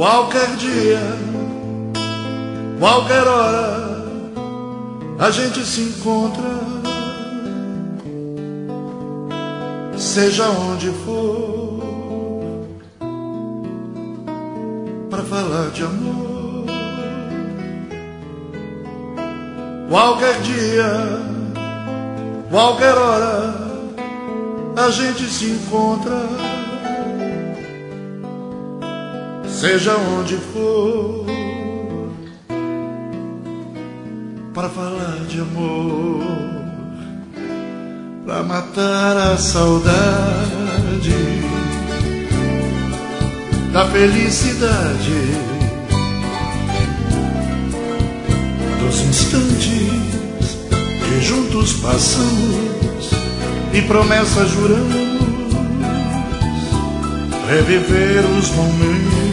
Qualquer dia, qualquer hora, a gente se encontra, seja onde for, para falar de amor. Qualquer dia, qualquer hora, a gente se encontra, seja onde for, para falar de amor, para matar a saudade da felicidade dos instantes que juntos passamos e promessas juramos, reviver os momentos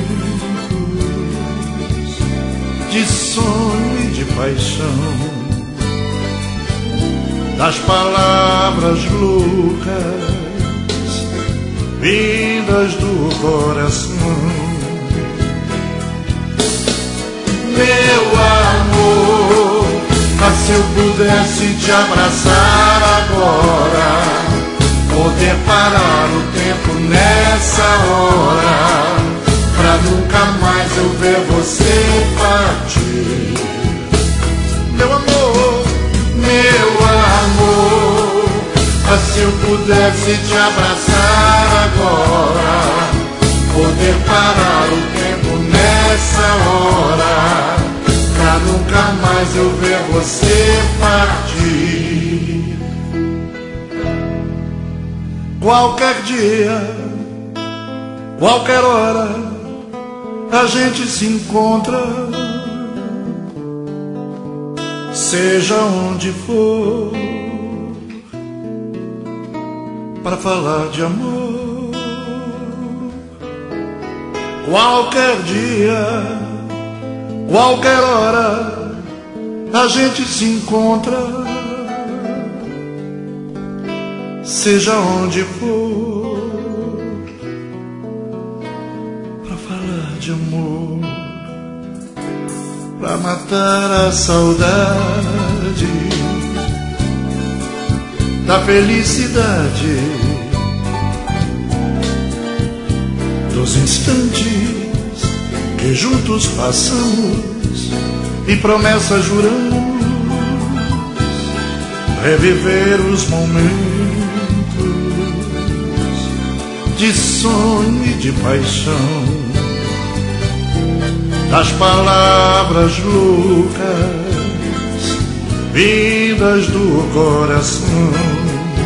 de sonho e de paixão, das palavras loucas vindas do coração. Meu amor, se eu pudesse te abraçar agora, poder parar o tempo nessa hora, pra nunca mais eu ver você partir. Meu amor, se eu pudesse te abraçar agora, poder parar o tempo nessa hora, pra nunca mais eu ver você partir. Qualquer dia, qualquer hora, a gente se encontra, seja onde for, para falar de amor. Qualquer dia, qualquer hora, a gente se encontra, seja onde for, para falar de amor, para matar a saudade da felicidade dos instantes que juntos passamos e promessas juramos, reviver os momentos de sonho e de paixão, das palavras loucas vindas do coração.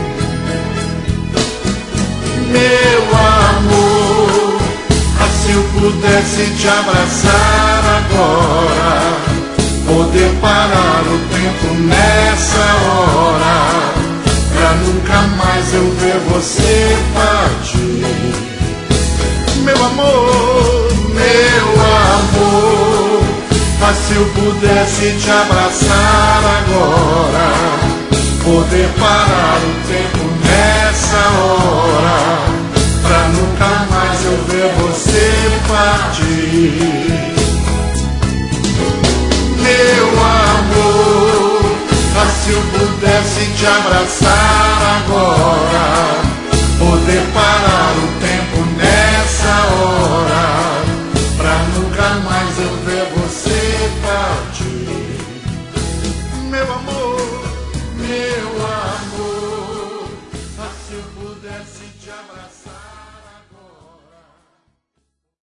Meu amor, se eu pudesse te abraçar agora, poder parar o tempo nessa hora, pra nunca mais eu ver você partir. Meu amor, se eu pudesse te abraçar agora, poder parar o tempo nessa hora, pra nunca mais eu ver você partir. Meu amor, se eu pudesse te abraçar agora, poder parar o tempo